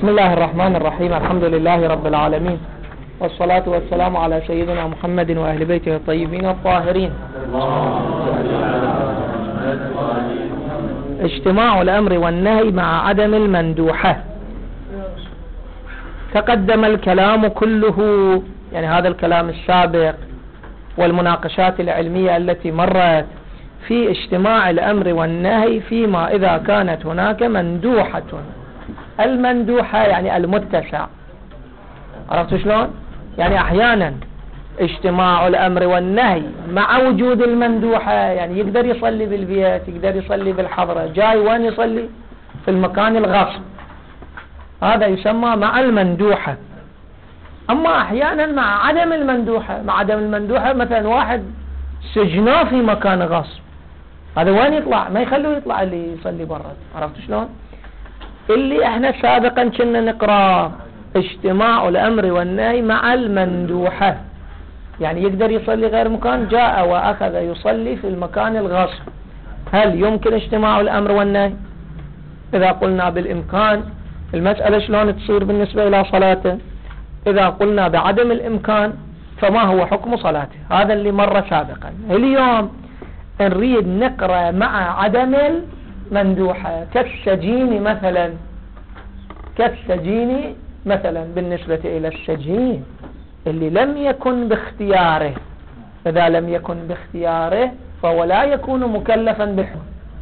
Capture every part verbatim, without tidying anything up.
بسم الله الرحمن الرحيم. الحمد لله رب العالمين، والصلاة والسلام على سيدنا محمد وأهل بيته الطيبين الطاهرين. اجتماع الأمر والنهي مع عدم المندوحة. تقدم الكلام كله، يعني هذا الكلام السابق والمناقشات العلمية التي مرت في اجتماع الأمر والنهي فيما إذا كانت هناك مندوحة. المندوحة يعني المتسع. عرفت شلون؟ يعني أحيانا اجتماع الأمر والنهي مع وجود المندوحة، يعني يقدر يصلي بالبيت، يقدر يصلي بالحضرة، جاي وين يصلي؟ في المكان الغصب، هذا يسمى مع المندوحة. أما أحيانا مع عدم المندوحة، مع عدم المندوحة مثلا واحد سجناه في مكان غصب، هذا وين يطلع؟ ما يخلوه يطلع اللي يصلي برا. عرفت شلون؟ اللي احنا سابقا كنا نقرأ اجتماع الأمر والنهي مع المندوحة، يعني يقدر يصلي غير مكان، جاء وأخذ يصلي في المكان الغصب. هل يمكن اجتماع الأمر والنهي؟ إذا قلنا بالإمكان، المسألة شلون تصير بالنسبة إلى صلاته؟ إذا قلنا بعدم الإمكان فما هو حكم صلاته؟ هذا اللي مر سابقا. اليوم نريد نقرأ مع عدم المندوحة، كالسجين مثلا، كالسجين مثلا بالنسبة إلى السجين اللي لم يكن باختياره. إذا لم يكن باختياره فهو لا يكون مكلفا بالحرمة.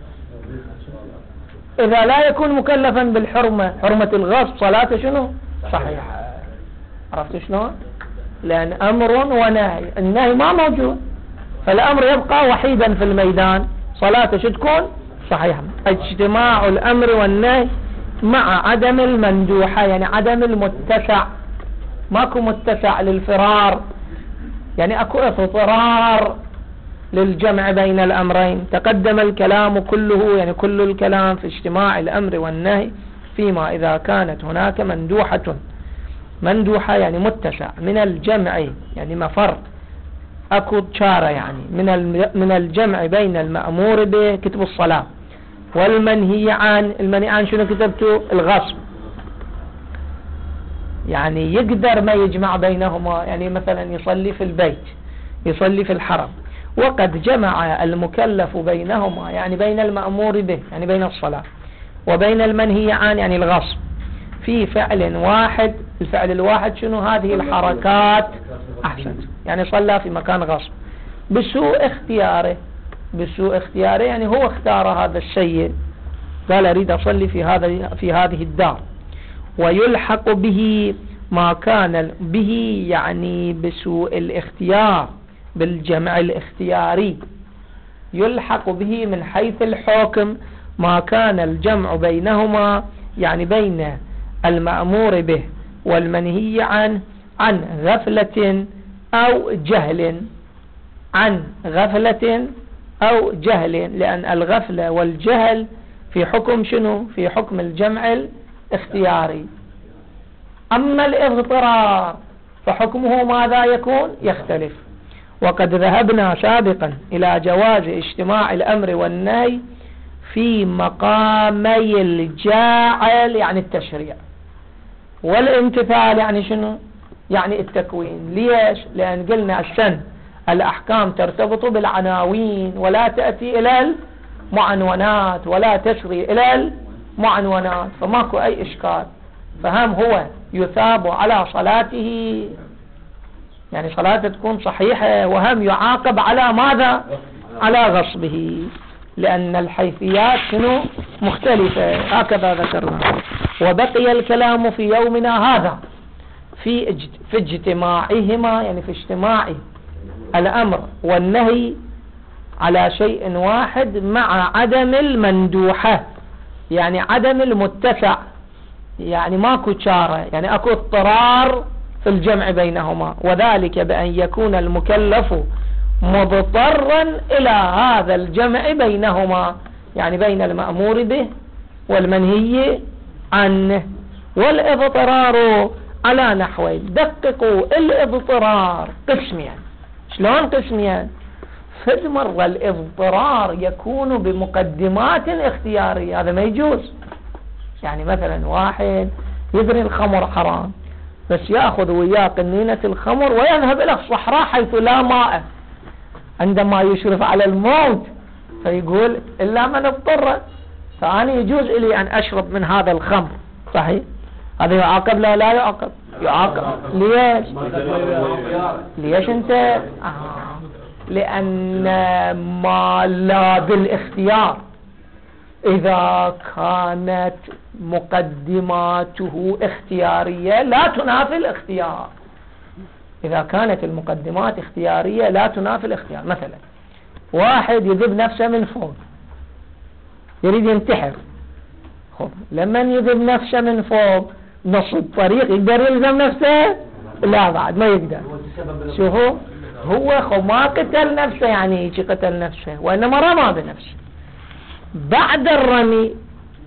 إذا لا يكون مكلفا بالحرمة، حرمة الغصب، صلاته شنو؟ صحيحة. عرفت شلون؟ لأن أمر ونهي، النهي ما موجود، فالأمر يبقى وحيدا في الميدان، صلاته شو تكون؟ صحيحة. اجتماع الأمر والنهي مع عدم المندوحة، يعني عدم المتسع. ماكو متسع للفرار، يعني اكو اضطرار للجمع بين الأمرين. تقدم الكلام كله، يعني كل الكلام في اجتماع الأمر والنهي فيما إذا كانت هناك مندوحة. مندوحة يعني متسع من الجمع، يعني مفر، اكو تشارة، يعني من من الجمع بين المأمور به كتب الصلاة والمنهي عن. المنهي عن شنو كتبته؟ الغصب. يعني يقدر ما يجمع بينهما، يعني مثلا يصلي في البيت، يصلي في الحرم، وقد جمع المكلف بينهما، يعني بين المأمور به يعني بين الصلاة، وبين المنهي عن يعني الغصب، في فعل واحد. الفعل الواحد شنو؟ هذه الحركات. أحسنت. يعني صلى في مكان غصب بسوء اختياره. بسوء اختياره يعني هو اختار هذا الشيء، قال أريد أصلي في هذا في هذه الدار، ويلحق به ما كان به، يعني بسوء الاختيار، بالجمع الاختياري. يلحق به من حيث الحكم ما كان الجمع بينهما، يعني بين المأمور به والمنهي عنه، عن غفلة أو جهل. عن غفلة أو جهل، لأن الغفلة والجهل في حكم شنو؟ في حكم الجمع الاختياري. أما الاضطرار فحكمه ماذا يكون؟ يختلف. وقد ذهبنا سابقا إلى جواز اجتماع الأمر والنهي في مقامي الجاعل، يعني التشريع، والامتثال يعني شنو؟ يعني التكوين. ليش؟ لأن قلنا السن الأحكام ترتبط بالعناوين ولا تأتي إلى المعنونات، ولا تسري إلى المعنونات، فماكو أي إشكال. فهم هو يثاب على صلاته، يعني صلاته تكون صحيحة، وهم يعاقب على ماذا؟ على غصبه، لأن الحيثيات شنو؟ مختلفة. هكذا ذكرنا. وبقي الكلام في يومنا هذا في في اجتماعهما، يعني في اجتماع الأمر والنهي على شيء واحد مع عدم المندوحة، يعني عدم المتسع، يعني ماكو تشارة، يعني اكو اضطرار في الجمع بينهما، وذلك بأن يكون المكلف مضطرا إلى هذا الجمع بينهما، يعني بين المأمور به والمنهي عنه. والاضطرار على نحوين. دققوا، الاضطرار قسمين. شلون قسمين؟ فد مرة الاضطرار يكون بمقدمات اختيارية، هذا ما يجوز. يعني مثلا واحد يدري الخمر حرام، بس يأخذ وياه قنينة الخمر ويذهب إلى الصحراء حيث لا ماء، عندما يشرف على الموت فيقول إلا من اضطر، فأنا يجوز لي أن أشرب من هذا الخمر، صحيح؟ هذا يعاقب لا لا يعاقب؟ يعاقب. ليش؟ ليش أنت؟ آه. لأن ما لا بالاختيار، إذا كانت مقدماته اختيارية لا تنافي الاختيار. إذا كانت المقدمات اختيارية لا تنافي الاختيار. مثلا واحد يذب نفسه من فوق، يريد ينتحر، خب لما يذب نفسه من فوق نص الطريق يقدر يلزم نفسه؟ لا بعد ما يقدر. شوفوا، هو خب ما قتل نفسه يعني هيك قتل نفسه، وإنما رمى بنفسه. بعد الرمي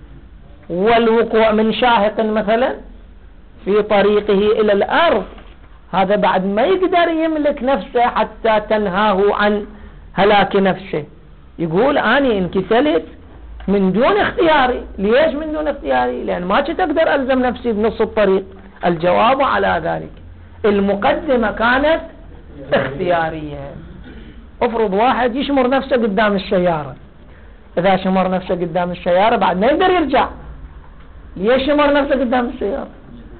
والوقوع من شاهق مثلا في طريقه إلى الأرض، هذا بعد ما يقدر يملك نفسه حتى تنهاه عن هلاك نفسه. يقول أنا انكسلت من دون اختياري. ليش من دون اختياري؟ لأن ما كنت أقدر ألزم نفسي بنص الطريق. الجواب على ذلك المقدمة كانت اختيارية. افرض واحد يشمر نفسه قدام السيارة، إذا شمر نفسه قدام السيارة بعد ما يقدر يرجع. ليش شمر نفسه قدام السيارة؟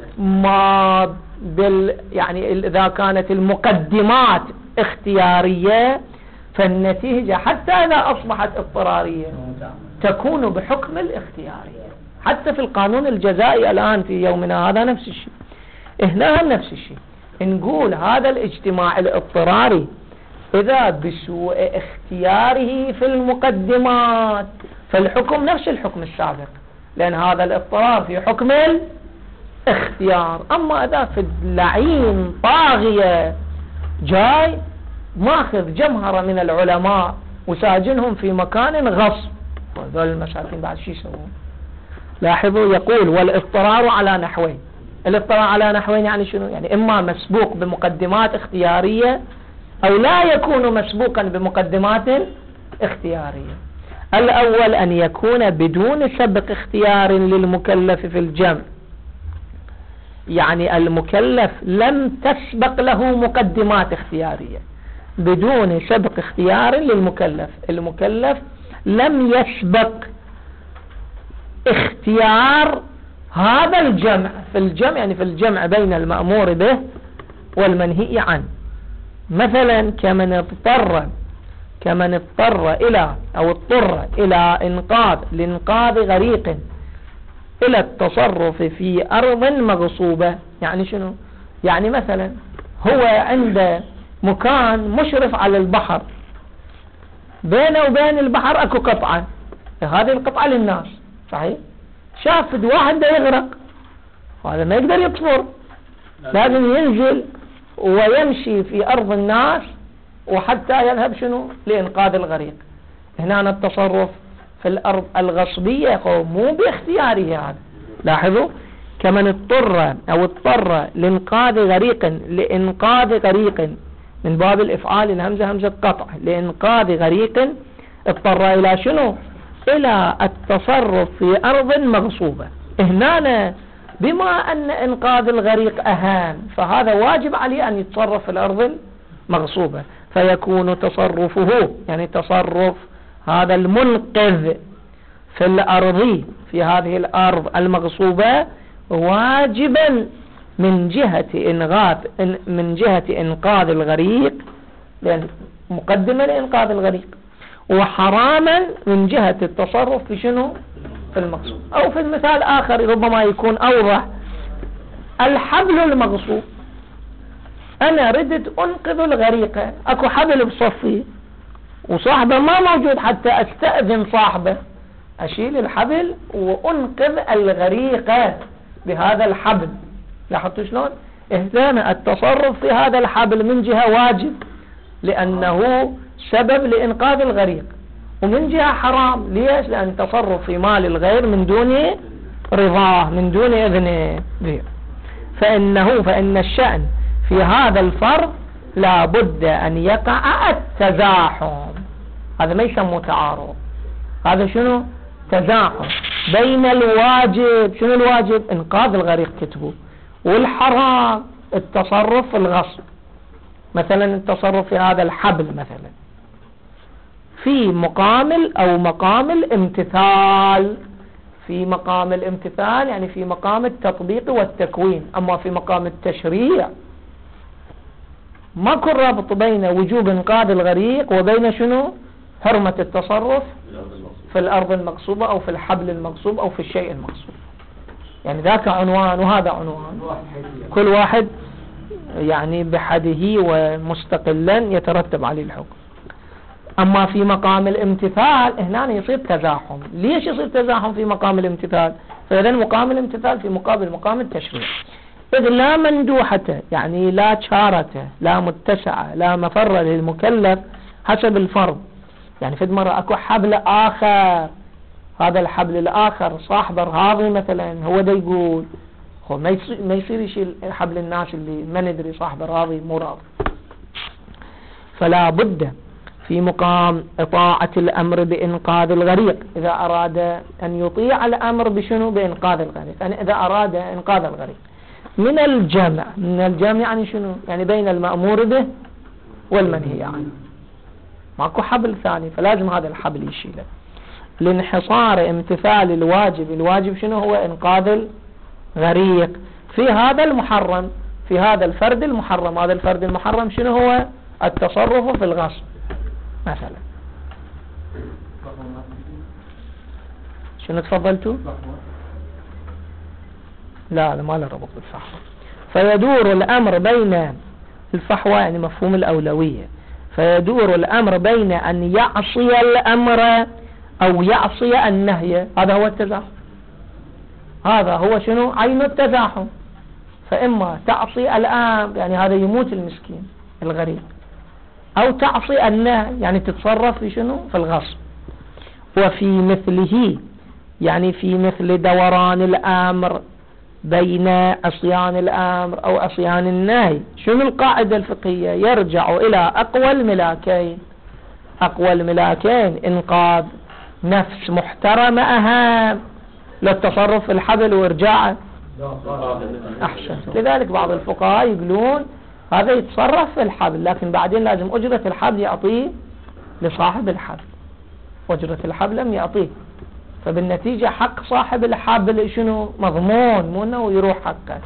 ما بال يعني إذا كانت المقدمات اختيارية فالنتيجة حتى إذا أصبحت اضطرارية تكون بحكم الاختيارية. حتى في القانون الجزائي الآن في يومنا هذا نفس الشيء. هنا نفس الشيء، نقول هذا الاجتماع الاضطراري إذا بسوء اختياره في المقدمات فالحكم نفس الحكم السابق، لأن هذا الاضطرار في حكم الاختيار. أما إذا في اللعين طاغية جاي ماخذ جمهرة من العلماء وساجنهم في مكان غصب، وذول المساكين بعد شو يسوون؟ لاحظوا يقول والاضطرار على نحوين. الاضطرار على نحوين يعني شنو؟ يعني إما مسبوق بمقدمات اختيارية أو لا يكون مسبوقا بمقدمات اختيارية. الأول أن يكون بدون سبق اختيار للمكلف في الجمع، يعني المكلف لم تسبق له مقدمات اختيارية. بدون سبق اختيار للمكلف، المكلف لم يسبق اختيار هذا الجمع. في الجمع يعني في الجمع بين المأمور به والمنهي عنه. مثلا كمن اضطر كمن اضطر إلى أو اضطر إلى إنقاذ لإنقاذ غريق إلى التصرف في أرض مغصوبة. يعني شنو؟ يعني مثلا هو عنده مكان مشرف على البحر، بينه وبين البحر أكو قطعة، هذه القطعة للناس، صحيح؟ شاف واحد ده يغرق، هذا ما يقدر يطفر، لازم ينزل ويمشي في أرض الناس وحتى يذهب شنو؟ لإنقاذ الغريق. هنا التصرف في الأرض الغصبية مو باختياره هذا. لاحظوا كمن اضطر أو اضطر لإنقاذ غريق لإنقاذ غريق من باب الإفعال، الهمزة همزة قطع، لإنقاذ غريق اضطر إلى شنو؟ إلى التصرف في أرض مغصوبة. هنا بما أن إنقاذ الغريق أهان فهذا واجب عليه أن يتصرف في الأرض المغصوبة، فيكون تصرفه يعني تصرف هذا المنقذ في الأرض في هذه الأرض المغصوبة واجبا من جهة إنقاذ من جهة إنقاذ الغريق، لأن مقدمة لإنقاذ الغريق، وحراما من جهة التصرف في شنو؟ في المغصوب. أو في المثال آخر ربما يكون أوضح، الحبل المغصوب، أنا ردت أنقذ الغريقة، أكو حبل بصفي وصاحبه ما موجود حتى أستأذن صاحبه، أشيل الحبل وأنقذ الغريقة بهذا الحبل. لاحظتوا شلون؟ اهتم التصرف في هذا الحبل من جهة واجب لأنه سبب لإنقاذ الغريق، ومن جهة حرام. ليش؟ لأن تصرف في مال الغير من دون رضاه من دون إذنه. فإنه فإن الشأن في هذا الفرض لا بد أن يقع التزاحم. هذا ما يسمى تعارض، هذا شنو؟ تزاحم بين الواجب، شنو الواجب؟ انقاذ الغريق كتبه، والحرام التصرف في الغصب، مثلا التصرف في هذا الحبل مثلا في مقام أو مقام الامتثال، في مقام الامتثال يعني في مقام التطبيق والتكوين. أما في مقام التشريع ماكو رابط بين وجوب انقاذ الغريق وبين شنو؟ حرمة التصرف في الأرض المغصوبة أو في الحبل المغصوب أو في الشيء المغصوب. يعني ذاك عنوان وهذا عنوان، كل واحد يعني بحده ومستقلا يترتب عليه الحكم. أما في مقام الامتثال هنا يصير تزاحم. ليش يصير تزاحم في مقام الامتثال؟ فإذا مقام الامتثال في مقابل مقام التشريع، إذ لا مندوحة يعني لا شارة لا متسعة لا مفر للمكلف حسب الفرض. يعني في مرة أكو حبل آخر، هذا الحبل الآخر صاحب الراضي مثلا هو دا يقول هو ما يصير, ما يصير يشيل حبل الناس اللي ما ندري صاحب الراضي مو راضي. فلا بد في مقام إطاعة الأمر بإنقاذ الغريق إذا أراد أن يطيع الأمر بشنو؟ بإنقاذ الغريق. يعني إذا أراد إنقاذ الغريق من الجمع، من الجمع يعني شنو؟ يعني بين المأمور به والمنهي عنه، ماكو حبل ثاني، فلازم هذا الحبل يشيله. لانحصار امتثال الواجب، الواجب شنو هو؟ إنقاذ الغريق في هذا المحرم، في هذا الفرد المحرم. هذا الفرد المحرم شنو هو؟ التصرف في الغصب مثلا. شنو تفضلتوا؟ لا لا ما له ربط بالفحوى. فيدور الأمر بين الفحوى يعني مفهوم الأولوية، فيدور الأمر بين أن يعصي الأمر أو يعصي النهي. هذا هو التزاحم، هذا هو شنو؟ عين التزاحم. فإما تعصي الأمر يعني هذا يموت المسكين الغريب، أو تعصي النهي يعني تتصرف في شنو؟ في الغصب. وفي مثله يعني في مثل دوران الأمر بين عصيان الأمر أو عصيان النهي، شنو القاعدة الفقهية؟ يرجع إلى أقوى الملاكين. أقوى الملاكين إنقاذ نفس محترمة أهم للتصرف في الحبل وإرجاعه أحسن. لذلك بعض الفقهاء يقولون هذا يتصرف في الحبل، لكن بعدين لازم أجرة الحبل يعطيه لصاحب الحبل، أجرة الحبل لم يعطيه، فبالنتيجة حق صاحب الحبل شنو؟ مضمون، مو انه يروح حقه.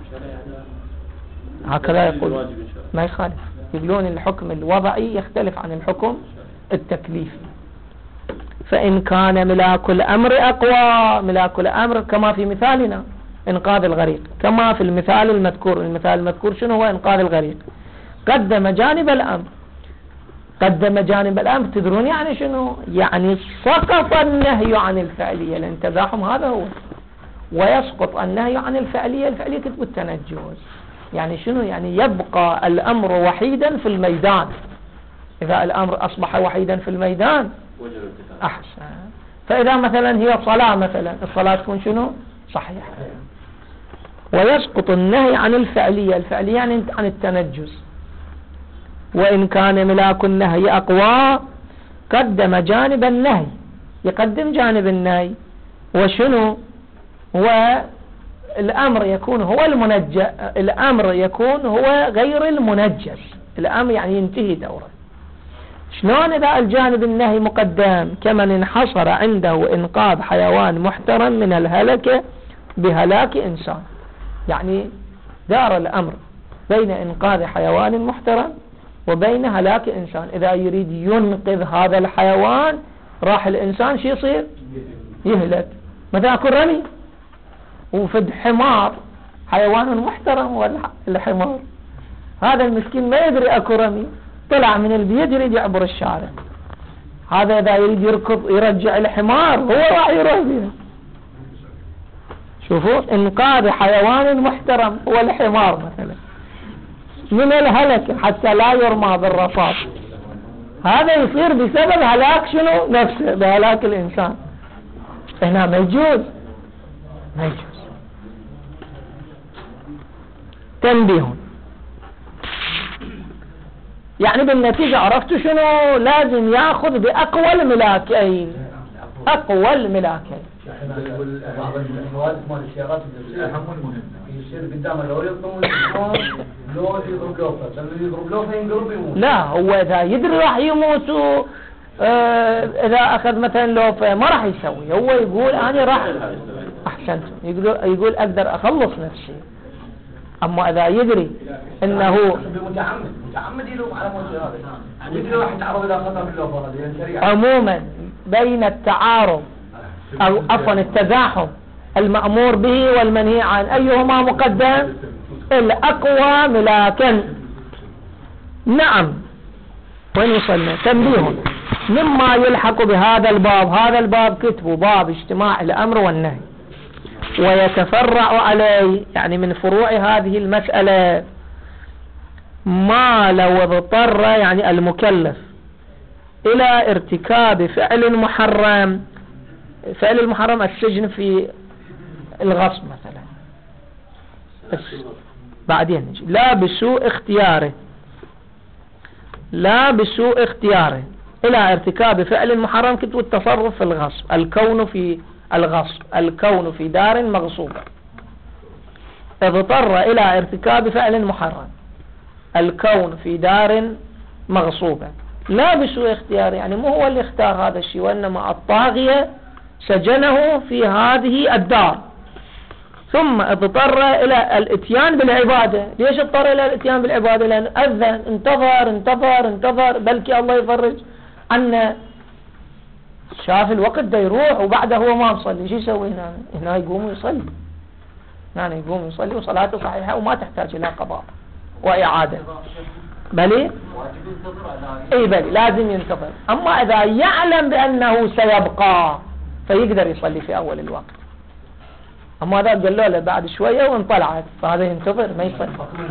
هكذا يقول ما يخالف، يقولون الحكم الوضعي يختلف عن الحكم التكليفي. فإن كان ملاك الأمر أقوى، ملاك الأمر كما في مثالنا إنقاذ الغريق، كما في المثال المذكور. المثال المذكور شنو هو؟ إنقاذ الغريق. قدم جانب الأمر، قدم جانب الأمر تدرون يعني شنو؟ يعني سقط النهي عن الفعلية، لأن التزاحم هذا هو، ويسقط النهي عن الفعلية. الفعلية كتب التنجز، يعني شنو؟ يعني يبقى الأمر وحيدا في الميدان. إذا الأمر أصبح وحيدا في الميدان أحسن. فإذا مثلا هي صلاة مثلا، الصلاة تكون شنو؟ صحيحة. ويسقط النهي عن الفعلية، الفعلية يعني عن التنجز. وإن كان ملاك النهي أقوى قدم جانب النهي، يقدم جانب النهي. وشنو؟ والأمر يكون هو المنجز، الأمر يكون هو غير المنجز، الأمر يعني ينتهي دوره. شلون إذا الجانب النهي مقدم؟ كمن انحصر عنده إنقاذ حيوان محترم من الهلكة بهلاك إنسان، يعني دار الأمر بين إنقاذ حيوان محترم وبين هلاك إنسان. إذا يريد ينقذ هذا الحيوان راح الإنسان شو يصير؟ يهلك. مثلا أكو رمي وفد حمار، حيوان محترم والحمار هذا المسكين ما يدري أكو رمي، طلع من البيت يريد يعبر الشارع، هذا إذا يريد يركض يرجع الحمار هو راح يروح بيه. شوفوا إنقاذ حيوان محترم هو الحمار مثلا من الهلك حتى لا يرمى بالرصاص، هذا يصير بسبب هلاك شنو؟ نفسه، بهلاك الإنسان. هنا ما يجوز، ما يجوز. تنبيه، يعني بالنتيجة عرفتوا شنو؟ لازم يأخذ بأقوى الملاكين. أقوى الملاكين. بعض المواد مال السيارات الأهم والمهم يصير قدامه لو يقطم لو يضرب لوفه، لما يضرب لوفه ينقلب يموت. لا هو إذا يدري راح يموت آه إذا أخذ مثلا لوفه ما راح يسوي، هو يقول أنا راح أحسنت، يقول يقول أقدر أخلص نفسي. أما إذا يدري أنه متعمد متعمد يلوم على موت هذا، يدري راح يتعرض إلى خطر باللوفه هذه. عموما بين التعارض أو عفوا التزاحم المأمور به والمنهي عن أيهما مقدم؟ الأقوى ملاكا. نعم. وين وصلنا؟ تنبيه مما يلحق بهذا الباب. هذا الباب كتبه باب اجتماع الأمر والنهي، ويتفرع عليه يعني من فروع هذه المسألة ما لو اضطر يعني المكلف إلى ارتكاب فعل محرم. فعل المحرم السجن في الغصب مثلا، بس بعدين نجي. لا بسوء اختياره، لا بسوء اختياره إلى ارتكاب فعل محرم كتب التصرف في الغصب. الكون في الغصب، الكون في دار مغصوبة. اضطر إلى ارتكاب فعل محرم، الكون في دار مغصوبة. لا بسوء اختيار يعني مو هو اللي اختار هذا الشيء، وإنما الطاغية سجنه في هذه الدار، ثم اضطر إلى الاتيان بالعبادة. ليش اضطر إلى الاتيان بالعبادة؟ لأن أذن، انتظر انتظر انتظر بلكي الله يفرج عنا، شاف الوقت دا يروح وبعده هو ما مصلي. شو يسوي هنا؟ هنا يقوم يصلي، هنا يقوم يصلي وصلاته صحيحة وما تحتاج إلى قضاء وإعادة. بلي اي بلي لازم ينتظر. اما اذا يعلم بانه سيبقى فيقدر يصلي في اول الوقت. اما هذا قال له بعد شوية وانطلعت فهذا ينتظر ما يصلي.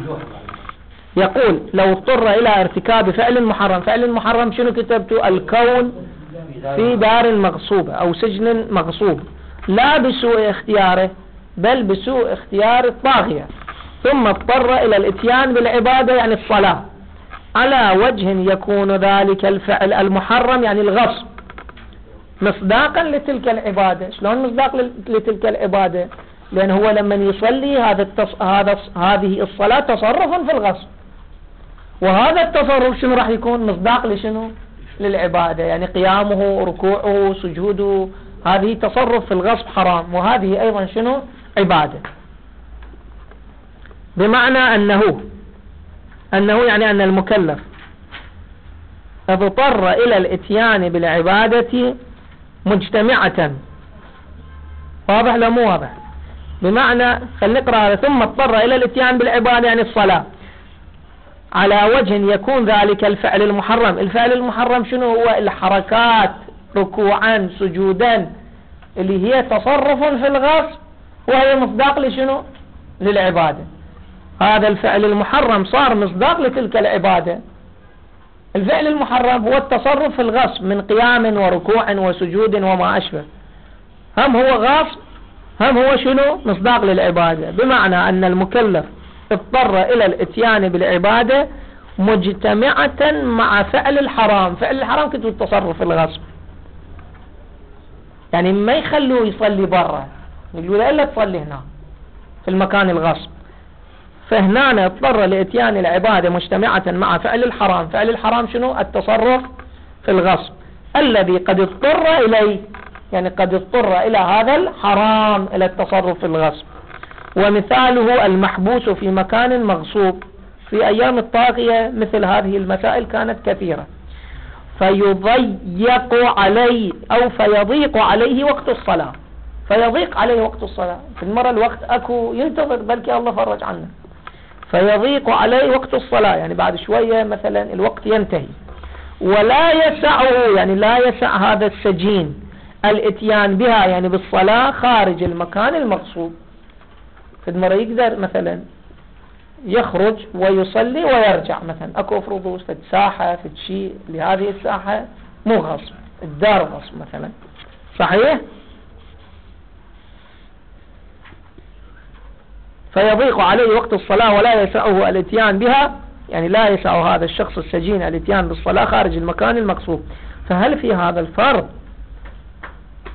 يقول لو اضطر الى ارتكاب فعل محرم. فعل محرم شنو كتبته؟ الكون في دار مغصوبة او سجن مغصوب، لا بسوء اختياره بل بسوء اختيار الطاغية، ثم اضطر الى الاتيان بالعبادة يعني الصلاة على وجه يكون ذلك الفعل المحرم يعني الغصب مصداقا لتلك العبادة. شلون مصداق لتلك العبادة؟ لأن هو لما يصلي هذا التص... هذا هذه الصلاة تصرف في الغصب، وهذا التصرف شنو راح يكون؟ مصداق لشنو؟ للعبادة، يعني قيامه ركوعه سجوده هذه تصرف في الغصب حرام، وهذه أيضا شنو؟ عبادة. بمعنى أنه أنه يعني أن المكلف اضطر إلى الاتيان بالعبادة مجتمعة. واضح لا مو واضح؟ بمعنى خلينا نقرأ. ثم اضطر إلى الاتيان بالعبادة يعني الصلاة على وجه يكون ذلك الفعل المحرم. الفعل المحرم شنو هو؟ الحركات ركوعا سجودا اللي هي تصرف في الغصب وهي مصداق لشنو؟ للعبادة. هذا الفعل المحرم صار مصداق لتلك العبادة. الفعل المحرم هو التصرف في الغصب من قيام وركوع وسجود وما أشبه، هم هو غصب هم هو شنو؟ مصداق للعبادة. بمعنى أن المكلف اضطر إلى الاتيان بالعبادة مجتمعة مع فعل الحرام. فعل الحرام كتب التصرف في الغصب، يعني ما يخلوه يصلي برا، يقولوا لا إلا تصلي هنا في المكان الغصب. فهنا اضطر لاتيان العبادة مجتمعة مع فعل الحرام. فعل الحرام شنو؟ التصرف في الغصب الذي قد اضطر إليه، يعني قد اضطر إلى هذا الحرام إلى التصرف في الغصب. ومثاله المحبوس في مكان مغصوب. في أيام الطاغية مثل هذه المسائل كانت كثيرة، فيضيق عليه أو فيضيق عليه وقت الصلاة. فيضيق عليه وقت الصلاة، في المرة الوقت أكو ينتظر بلكي الله فرج عنه، فيضيق عليه وقت الصلاة يعني بعد شوية مثلا الوقت ينتهي، ولا يسعه يعني لا يسع هذا السجين الاتيان بها يعني بالصلاة خارج المكان المغصوب. في المرة يقدر مثلا يخرج ويصلي ويرجع، مثلا اكو افرضوا في ساحة في شيء لهذه الساحة مو غصب، الدار غصب مثلا، صحيح؟ فيضيق عليه وقت الصلاة ولا يسعه الاتيان بها، يعني لا يسع هذا الشخص السجين الاتيان بالصلاة خارج المكان المقصود. فهل في هذا الفرض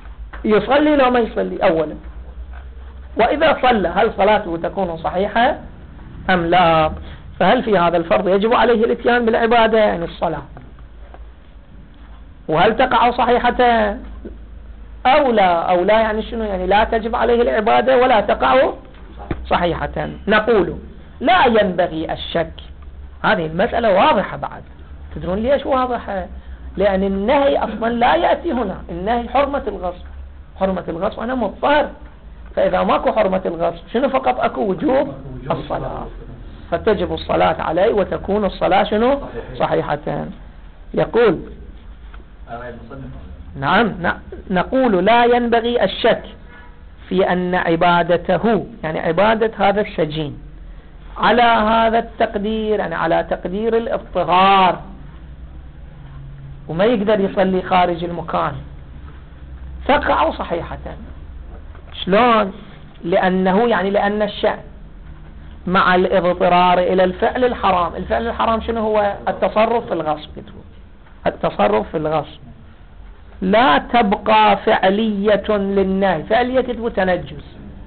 يصلي لو ما يصلي أولا، وإذا صلى هل صلاته تكون صحيحة أم لا؟ فهل في هذا الفرض يجب عليه الاتيان بالعبادة يعني الصلاة، وهل تقع صحيحة أو لا أو لا يعني شنو يعني لا تجب عليه العبادة ولا تقع صحيحة؟ نقول لا ينبغي الشك. هذه المسألة واضحة بعد. تدرون ليش واضحة؟ لأن النهي أصلا لا يأتي هنا. النهي حرمة الغصب، حرمة الغصب أنا مضطر، فإذا ماكو حرمة الغصب شنو فقط أكو وجوب الصلاة، فتجب الصلاة عليه وتكون الصلاة شنو صحيحة. يقول نعم نقول لا ينبغي الشك في أن عبادته يعني عبادة هذا السجين على هذا التقدير يعني على تقدير الاضطرار وما يقدر يصلي خارج المكان تقع صحيحة. شلون؟ لأنه يعني لأن الشأن مع الاضطرار إلى الفعل الحرام. الفعل الحرام شنو هو؟ التصرف في الغصب. التصرف في الغصب لا تبقى فعلية للنهي. فعلية كتبه تنجز،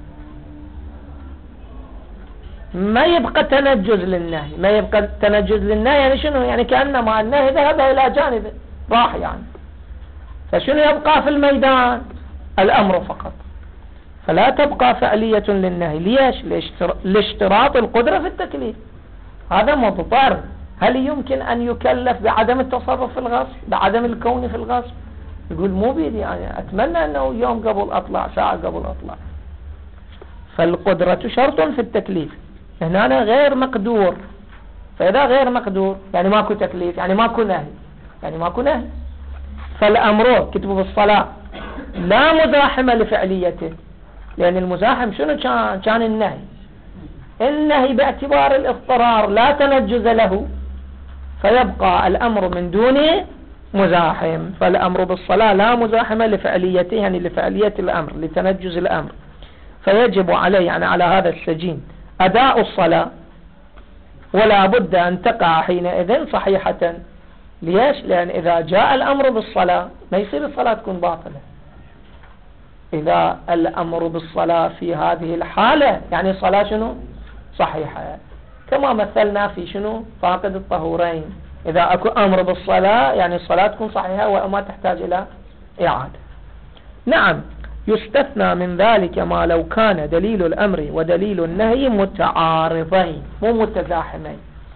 ما يبقى تنجز للنهي. ما يبقى تنجز للنهي يعني شنو؟ يعني كأنما النهي ذهب إلى جانبه راح يعني، فشنو يبقى في الميدان؟ الأمر فقط. فلا تبقى فعلية للنهي. ليش؟ لاشتراط القدرة في التكليف. هذا مضطر، هل يمكن أن يكلف بعدم التصرف في الغصب، بعدم الكون في الغصب؟ يقول مو بيدي يعني، أتمنى أنه يوم قبل أطلع، ساعة قبل أطلع. فالقدرة شرط في التكليف. هنا أنا غير مقدور، فإذا غير مقدور يعني ماكو تكليف، يعني ماكو نهي، يعني ماكو نهي. فالأمر كتبه في الصلاة لا مزاحمة لفعليته، لأن المزاحم شنو كان؟ كان النهي. النهي باعتبار الاضطرار لا تنجز له، فيبقى الأمر من دون مزاحم. فالأمر بالصلاة لا مزاحمة لفعليته يعني لفعلية الأمر، لتنجز الأمر، فيجب عليه يعني على هذا السجين أداء الصلاة، ولا بد أن تقع حينئذ صحيحة. ليش؟ لأن إذا جاء الأمر بالصلاة ما يصير الصلاة تكون باطلة. إذا الأمر بالصلاة في هذه الحالة يعني الصلاة شنو صحيحة، كما مثلنا في شنو فاقد الطهورين. إذا أكو أمر بالصلاة يعني الصلاة تكون صحيحة وما تحتاج إلى إعادة. نعم يستثنى من ذلك ما لو كان دليل الأمر ودليل النهي متعارضين مو متزاحمين.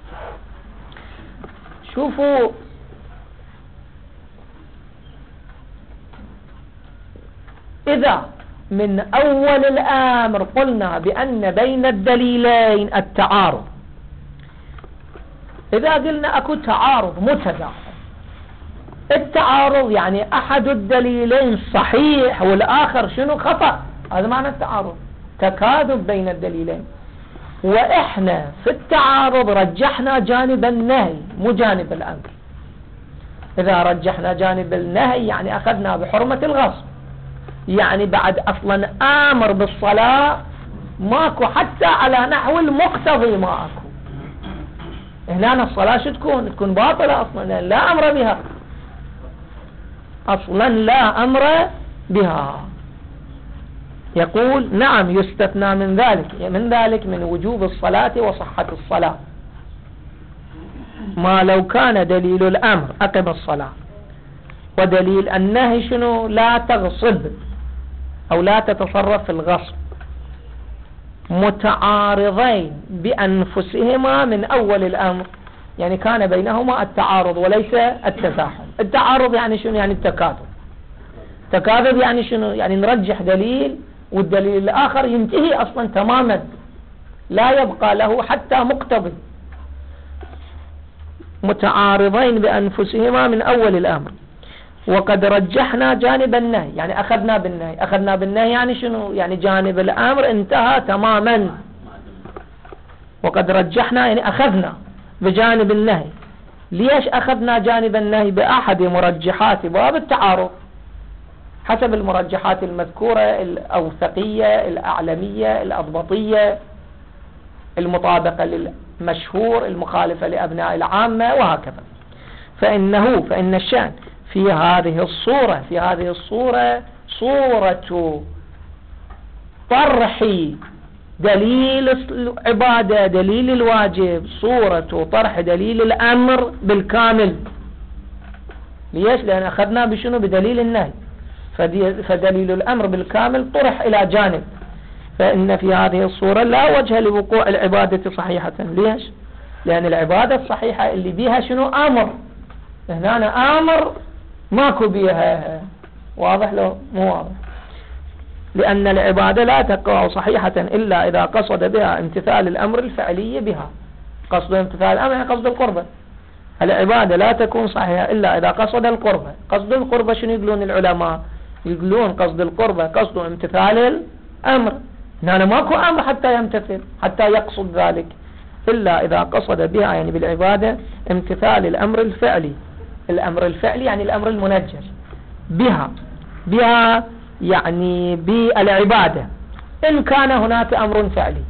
شوفوا إذا من أول الأمر قلنا بأن بين الدليلين التعارض، إذا قلنا أكو تعارض متزاحم، التعارض يعني أحد الدليلين صحيح والآخر شنو خطأ، هذا معنى التعارض، تكاذب بين الدليلين. وإحنا في التعارض رجحنا جانب النهي مو جانب الأمر. إذا رجحنا جانب النهي يعني أخذنا بحرمة الغصب، يعني بعد أصلا آمر بالصلاة ماكو حتى على نحو المقتضي ما أكو. هنا الصلاة شو تكون؟ تكون باطلة أصلا، لا أمر بها أصلا، لا أمر بها. يقول نعم يستثنى من ذلك من ذلك من وجوب الصلاة وصحة الصلاة ما لو كان دليل الأمر أقم الصلاة ودليل النهي شنو لا تغصب أو لا تتصرف في الغصب متعارضين بأنفسهما من أول الأمر، يعني كان بينهما التعارض وليس التزاحم. التعارض يعني شنو؟ يعني التكاذب. تكاذب يعني شنو؟ يعني نرجح دليل والدليل الآخر ينتهي أصلا تماما لا يبقى له حتى مقتضي. متعارضين بأنفسهما من أول الأمر. وقد رجحنا جانب النهي يعني أخذنا بالنهي. أخذنا بالنهي يعني شنو؟ يعني جانب الأمر انتهى تماما. وقد رجحنا يعني أخذنا بجانب النهي. ليش أخذنا جانب النهي؟ بأحد مرجحات باب التعارض حسب المرجحات المذكورة الأوثقية الأعلمية الأضبطية المطابقة للمشهور المخالفة لأبناء العامة وهكذا. فإنه فإن الشأن في هذه الصورة في هذه الصورة صورة طرح دليل العبادة دليل الواجب صورة طرح دليل الأمر بالكامل. ليش؟ لأن أخذنا بشنو؟ بدليل النهي، فدليل الأمر بالكامل طرح إلى جانب، فإن في هذه الصورة لا وجه لوقوع العبادة صحيحة. ليش؟ لأن العبادة الصحيحة اللي بيها شنو؟ أمر. هنا أنا أمر ماكو بيها. واضح لو مو واضح؟ لأن العبادة لا تقع صحيحة إلا إذا قصد بها امتثال الأمر الفعلي بها. قصد امتثال الأمر يعني قصد القربة. العبادة لا تكون صحيحة إلا إذا قصد القربة. قصد القربة شنو يقولون العلماء؟ يقولون قصد القربة قصد امتثال الأمر. هنا ماكو أمر حتى يمتثل حتى يقصد ذلك، إلا إذا قصد بها يعني بالعبادة امتثال الأمر الفعلي. الأمر الفعلي يعني الأمر المنجز بها، بها يعني بالعبادة إن كان هناك أمر فعلي،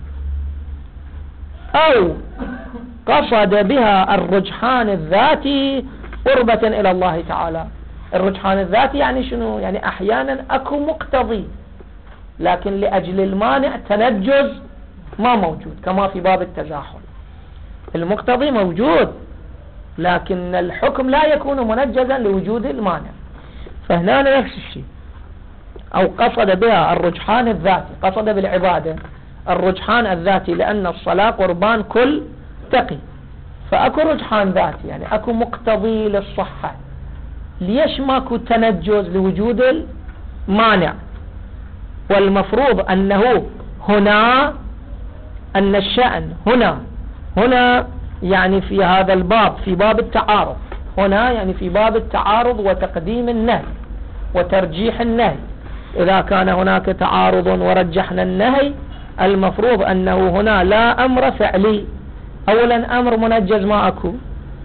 أو قصد بها الرجحان الذاتي قربة إلى الله تعالى. الرجحان الذاتي يعني شنو؟ يعني أحيانا أكو مقتضي لكن لأجل المانع تنجز ما موجود، كما في باب التزاحم المقتضي موجود لكن الحكم لا يكون منجزا لوجود المانع. فهنا نفس الشيء. أو قصد بها الرجحان الذاتي، قصد بالعبادة الرجحان الذاتي لأن الصلاة قربان كل تقي، فأكو رجحان ذاتي يعني أكو مقتضي للصحة. ليش ماكو تنجز؟ لوجود المانع. والمفروض أنه هنا أن الشأن هنا هنا يعني في هذا الباب في باب التعارض، هنا يعني في باب التعارض وتقديم النهي وترجيح النهي. إذا كان هناك تعارض ورجحنا النهي المفروض أنه هنا لا أمر فعلي. أولا أمر منجز ما أكو،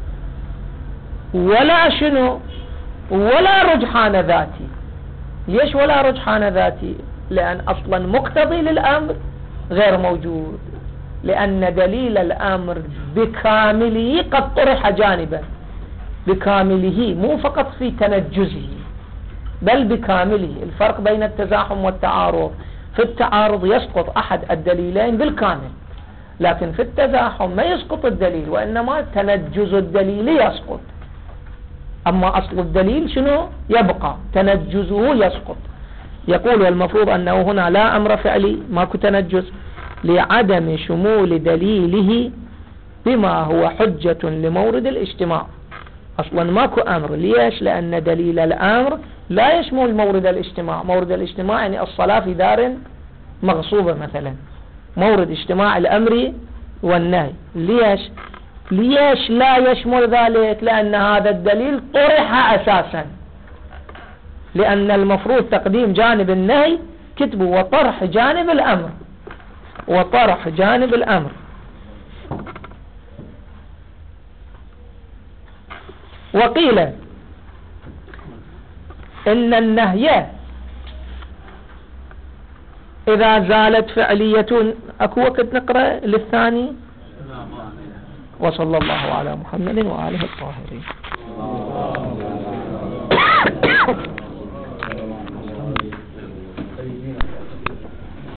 ولا شنو، ولا رجحان ذاتي. ليش ولا رجحان ذاتي؟ لأن أصلا مقتضي للأمر غير موجود، لأن دليل الأمر بكامله قد طرح جانبا، بكامله مو فقط في تنجزه بل بكامله. الفرق بين التزاحم والتعارض، في التعارض يسقط أحد الدليلين بالكامل، لكن في التزاحم ما يسقط الدليل وإنما تنجز الدليل يسقط. أما أصل الدليل شنو؟ يبقى، تنجزه يسقط. يقول والمفروض أنه هنا لا أمر فعلي ماكو تنجز لعدم شمول دليله بما هو حجة لمورد الاجتماع. أصلا ماكو أمر. ليش؟ لأن دليل الأمر لا يشمل مورد الاجتماع. مورد الاجتماع يعني الصلاة في دار مغصوبة مثلا، مورد اجتماع الأمر والنهي. ليش؟ ليش لا يشمل ذلك؟ لأن هذا الدليل طرح أساسا، لأن المفروض تقديم جانب النهي كتبه وطرح جانب الأمر، وطرح جانب الأمر. وقيل إن النهي إذا زالت فعلية. أكو وقت نقرأ للثاني؟ وصلى الله على محمد وآله الطاهرين.